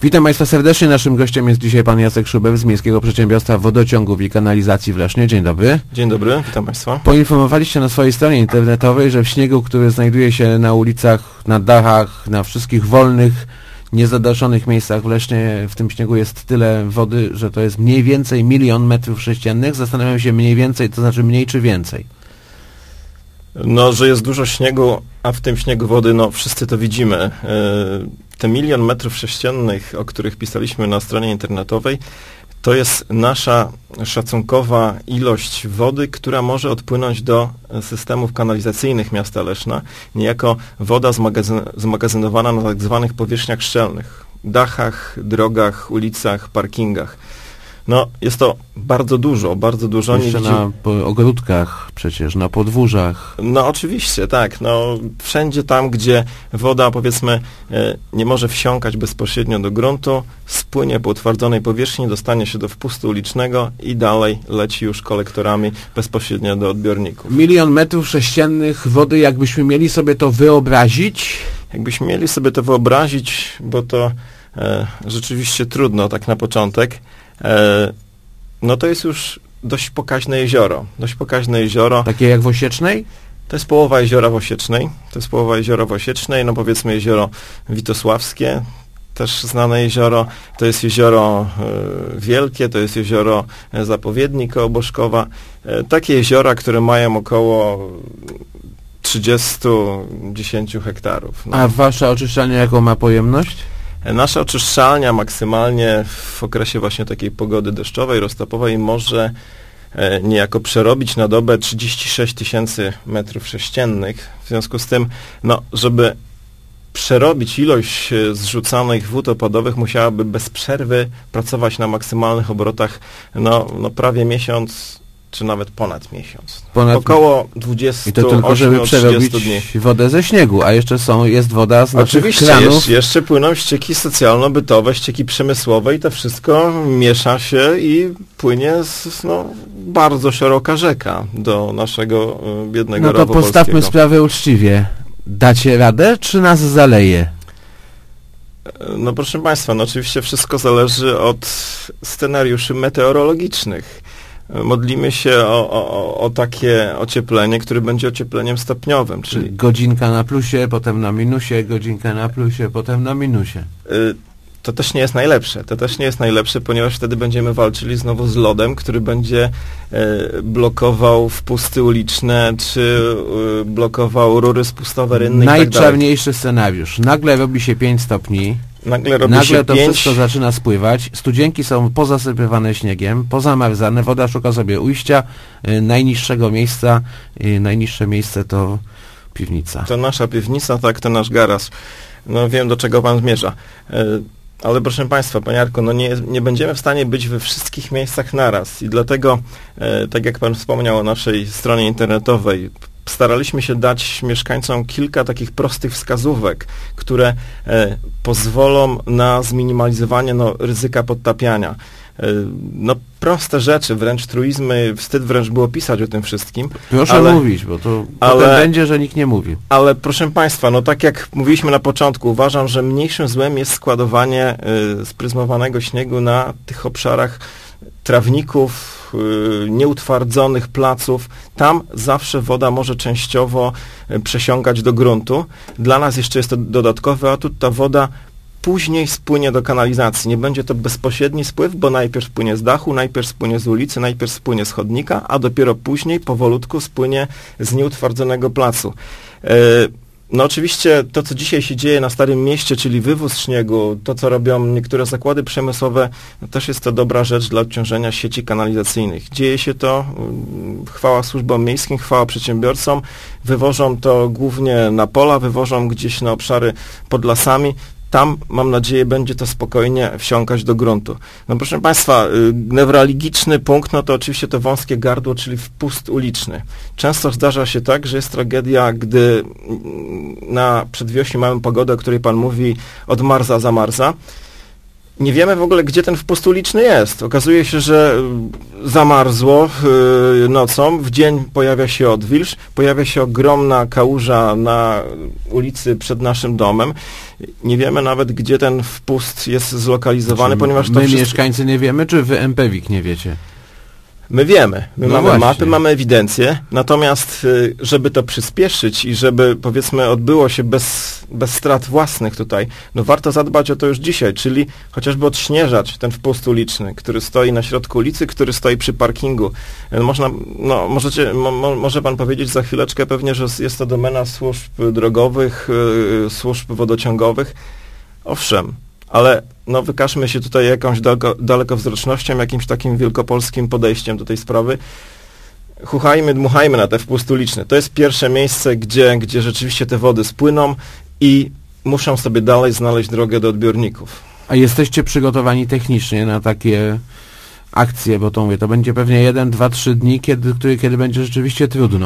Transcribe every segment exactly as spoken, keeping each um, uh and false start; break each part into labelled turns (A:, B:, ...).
A: Witam Państwa serdecznie. Naszym gościem jest dzisiaj pan Jacek Szubeł z Miejskiego Przedsiębiorstwa Wodociągów i Kanalizacji w Lesznie. Dzień dobry.
B: Dzień dobry, witam Państwa.
A: Poinformowaliście na swojej stronie internetowej, że w śniegu, który znajduje się na ulicach, na dachach, na wszystkich wolnych, niezadaszonych miejscach w Lesznie, w tym śniegu jest tyle wody, że to jest mniej więcej milion metrów sześciennych. Zastanawiam się, mniej więcej, to znaczy mniej czy więcej?
B: No, że jest dużo śniegu, a w tym śniegu wody, no wszyscy to widzimy. Te milion metrów sześciennych, o których pisaliśmy na stronie internetowej, to jest nasza szacunkowa ilość wody, która może odpłynąć do systemów kanalizacyjnych miasta Leszna, niejako woda zmagazyn- zmagazynowana na tak zwanych powierzchniach szczelnych, dachach, drogach, ulicach, parkingach. No, jest to bardzo dużo, bardzo dużo.
A: Jeszcze
B: nie
A: na po ogródkach przecież, na podwórzach.
B: No oczywiście, tak. No, wszędzie tam, gdzie woda, powiedzmy, nie może wsiąkać bezpośrednio do gruntu, spłynie po utwardzonej powierzchni, dostanie się do wpustu ulicznego i dalej leci już kolektorami bezpośrednio do odbiorników.
A: Milion metrów sześciennych wody, jakbyśmy mieli sobie to wyobrazić?
B: Jakbyśmy mieli sobie to wyobrazić, bo to e, rzeczywiście trudno tak na początek, e, no to jest już dość pokaźne jezioro. Dość pokaźne jezioro.
A: Takie jak w Osiecznej?
B: To jest połowa jeziora w Osiecznej. To jest połowa jeziora w Osiecznej, no powiedzmy jezioro Witosławskie, też znane jezioro. To jest jezioro y, Wielkie, to jest jezioro Zapowiedni koło Boszkowa. Y, takie jeziora, które mają około trzydzieści dziesięć hektarów. No.
A: A wasza oczyszczalnia jaką ma pojemność?
B: Nasza oczyszczalnia maksymalnie w okresie właśnie takiej pogody deszczowej, roztopowej może e, niejako przerobić na dobę trzydzieści sześć tysięcy metrów sześciennych. W związku z tym, no, żeby przerobić ilość e, zrzucanych wód opadowych, musiałaby bez przerwy pracować na maksymalnych obrotach no, no prawie miesiąc, czy nawet ponad miesiąc.
A: Ponad...
B: Około dwadzieścia
A: I to tylko, żeby przerobić
B: dni.
A: wodę ze śniegu, a jeszcze są, jest woda z naszych
B: Oczywiście,
A: kranów.
B: jeszcze, jeszcze płyną ścieki socjalno-bytowe, ścieki przemysłowe i to wszystko miesza się i płynie z, no, bardzo szeroka rzeka do naszego y, biednego
A: No to
B: rowu
A: postawmy
B: polskiego.
A: sprawę uczciwie. Dacie radę, czy nas zaleje?
B: No proszę Państwa, no oczywiście wszystko zależy od scenariuszy meteorologicznych. Modlimy się o, o, o takie ocieplenie, które będzie ociepleniem stopniowym, czyli...
A: Godzinka na plusie, potem na minusie, godzinka na plusie, potem na minusie.
B: Y, to też nie jest najlepsze. To też nie jest najlepsze, ponieważ wtedy będziemy walczyli znowu z lodem, który będzie y, blokował wpusty uliczne, czy y, blokował rury spustowe rynne i tak dalej.
A: Najczarniejszy scenariusz. Nagle robi się pięć stopni.
B: Nagle robi
A: Nagle
B: się
A: to
B: pięć...
A: wszystko zaczyna spływać, studzienki są pozasypywane śniegiem, pozamarzane, woda szuka sobie ujścia, y, najniższego miejsca, y, najniższe miejsce to piwnica.
B: To nasza piwnica, tak, to nasz garaż. No wiem, do czego Pan zmierza. Y, ale proszę Państwa, Panie Jarku, no nie, nie będziemy w stanie być we wszystkich miejscach naraz i dlatego, y, tak jak Pan wspomniał o naszej stronie internetowej, staraliśmy się dać mieszkańcom kilka takich prostych wskazówek, które e, pozwolą na zminimalizowanie no, ryzyka podtapiania. E, no proste rzeczy, wręcz truizmy, wstyd wręcz było pisać o tym wszystkim.
A: Proszę
B: ale,
A: mówić, bo to
B: ale,
A: potem będzie, że nikt nie mówi.
B: Ale proszę Państwa, no tak jak mówiliśmy na początku, uważam, że mniejszym złem jest składowanie y, spryzmowanego śniegu na tych obszarach trawników, y, nieutwardzonych placów. Tam zawsze woda może częściowo y, przesiąkać do gruntu. Dla nas jeszcze jest to dodatkowy atut, ta woda później spłynie do kanalizacji. Nie będzie to bezpośredni spływ, bo najpierw spłynie z dachu, najpierw spłynie z ulicy, najpierw spłynie z chodnika, a dopiero później powolutku spłynie z nieutwardzonego placu. Y, No oczywiście to, co dzisiaj się dzieje na Starym Mieście, czyli wywóz śniegu, to, co robią niektóre zakłady przemysłowe, no też jest to dobra rzecz dla odciążenia sieci kanalizacyjnych. Dzieje się to, chwała służbom miejskim, chwała przedsiębiorcom, wywożą to głównie na pola, wywożą gdzieś na obszary pod lasami. Tam, mam nadzieję, będzie to spokojnie wsiąkać do gruntu. No proszę Państwa, newralgiczny punkt, no to oczywiście to wąskie gardło, czyli wpust uliczny. Często zdarza się tak, że jest tragedia, gdy na przedwiośniu mamy pogodę, o której Pan mówi, od marza za marza. nie wiemy w ogóle, gdzie ten wpust uliczny jest. Okazuje się, że zamarzło yy, nocą, w dzień pojawia się odwilż, pojawia się ogromna kałuża na ulicy przed naszym domem. Nie wiemy nawet, gdzie ten wpust jest zlokalizowany,
A: Znaczy,
B: ponieważ to
A: my
B: wszystko...
A: mieszkańcy nie wiemy, czy wy M P WiK nie wiecie?
B: My wiemy, my
A: No
B: mamy
A: właśnie.
B: mapy, mamy ewidencję, natomiast y, żeby to przyspieszyć i żeby, powiedzmy, odbyło się bez, bez strat własnych tutaj, no warto zadbać o to już dzisiaj, czyli chociażby odśnieżać ten wpust uliczny, który stoi na środku ulicy, który stoi przy parkingu. Y, Można, no, możecie, mo, mo, może pan powiedzieć za chwileczkę pewnie, że jest to domena służb drogowych, y, służb wodociągowych. Owszem, ale no wykażmy się tutaj jakąś daleko, dalekowzrocznością, jakimś takim wielkopolskim podejściem do tej sprawy. Chuchajmy, dmuchajmy na te wpust uliczny. To jest pierwsze miejsce, gdzie, gdzie rzeczywiście te wody spłyną i muszą sobie dalej znaleźć drogę do odbiorników.
A: A jesteście przygotowani technicznie na takie akcje, bo to mówię, to będzie pewnie jeden, dwa, trzy dni, kiedy, który, kiedy będzie rzeczywiście trudno.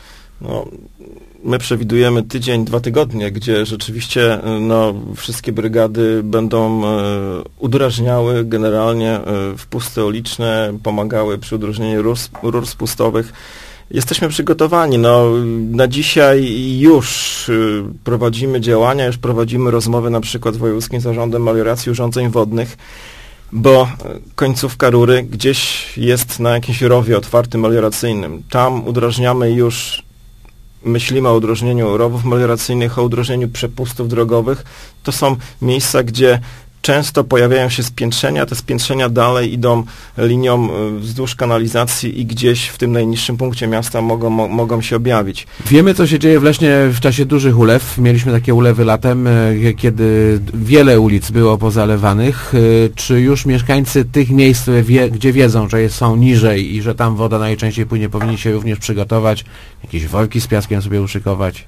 B: No, my przewidujemy tydzień, dwa tygodnie, gdzie rzeczywiście no, wszystkie brygady będą e, udrażniały generalnie e, wpusty uliczne, pomagały przy udrożnieniu rur, rur spustowych. Jesteśmy przygotowani. No, na dzisiaj już y, prowadzimy działania, już prowadzimy rozmowy na przykład z Wojewódzkim Zarządem Melioracji Urządzeń Wodnych, bo końcówka rury gdzieś jest na jakimś rowie otwartym melioracyjnym. Tam udrażniamy już, myślimy o udrożnieniu rowów melioracyjnych, o udrożnieniu przepustów drogowych. To są miejsca, gdzie często pojawiają się spiętrzenia, te spiętrzenia dalej idą linią wzdłuż kanalizacji i gdzieś w tym najniższym punkcie miasta mogą, mo, mogą się objawić.
A: Wiemy, co się dzieje w Lesznie w czasie dużych ulew. Mieliśmy takie ulewy latem, kiedy wiele ulic było pozalewanych. Czy już mieszkańcy tych miejsc, które wie, gdzie wiedzą, że są niżej i że tam woda najczęściej płynie, powinni się również przygotować, jakieś worki z piaskiem sobie uszykować?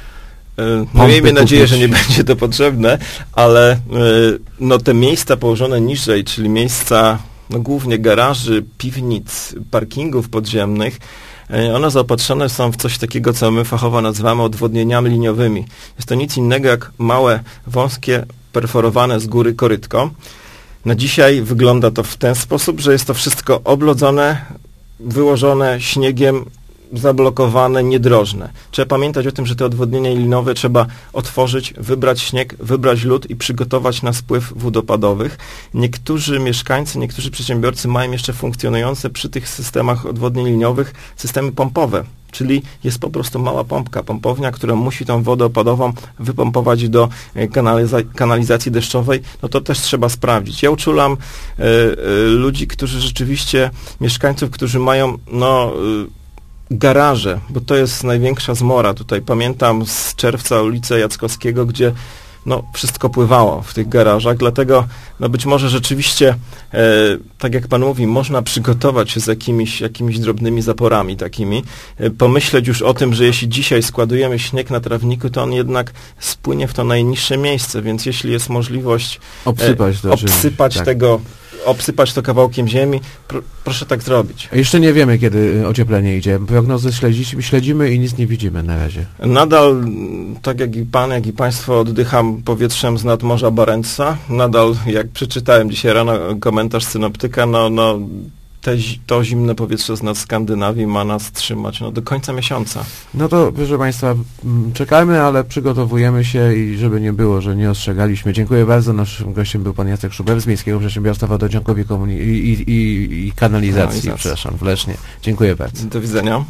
B: No miejmy nadzieję, że nie będzie to potrzebne, ale no, te miejsca położone niżej, czyli miejsca no, głównie garaży, piwnic, parkingów podziemnych, one zaopatrzone są w coś takiego, co my fachowo nazywamy odwodnieniami liniowymi. Jest to nic innego jak małe, wąskie, perforowane z góry korytko. Na dzisiaj wygląda to w ten sposób, że jest to wszystko oblodzone, wyłożone śniegiem, zablokowane, niedrożne. Trzeba pamiętać o tym, że te odwodnienia linowe trzeba otworzyć, wybrać śnieg, wybrać lód i przygotować na spływ wód opadowych. Niektórzy mieszkańcy, niektórzy przedsiębiorcy mają jeszcze funkcjonujące przy tych systemach odwodnień liniowych systemy pompowe, czyli jest po prostu mała pompka, pompownia, która musi tą wodę opadową wypompować do kanaliza kanalizacji deszczowej. No to też trzeba sprawdzić. Ja uczulam y, y, ludzi, którzy rzeczywiście, mieszkańców, którzy mają no y, garaże, bo to jest największa zmora. Tutaj pamiętam z czerwca ulicę Jackowskiego, gdzie no, wszystko pływało w tych garażach, dlatego no, być może rzeczywiście, e, tak jak pan mówi, można przygotować się z jakimiś, jakimiś drobnymi zaporami takimi, e, pomyśleć już o tym, że jeśli dzisiaj składujemy śnieg na trawniku, to on jednak spłynie w to najniższe miejsce, więc jeśli jest możliwość
A: obsypać, to,
B: e, obsypać
A: tak.
B: tego obsypać to kawałkiem ziemi, Pro, proszę tak zrobić.
A: Jeszcze nie wiemy, kiedy ocieplenie idzie. Prognozy śledzimy, śledzimy i nic nie widzimy na razie.
B: Nadal, tak jak i pan, jak i państwo, oddycham powietrzem z nadmorza Barentsa. Nadal, jak przeczytałem dzisiaj rano komentarz synoptyka, no, no te, to zimne powietrze z nad Skandynawii ma nas trzymać no, do końca miesiąca.
A: No to, proszę państwa, czekamy, ale przygotowujemy się i żeby nie było, że nie ostrzegaliśmy. Dziękuję bardzo. Naszym gościem był pan Jacek Szuber z Miejskiego Przedsiębiorstwa Wodociągowej i, i, i, i Kanalizacji,
B: Kanalizacji.
A: przepraszam, w Lesznie. Dziękuję bardzo.
B: Do widzenia.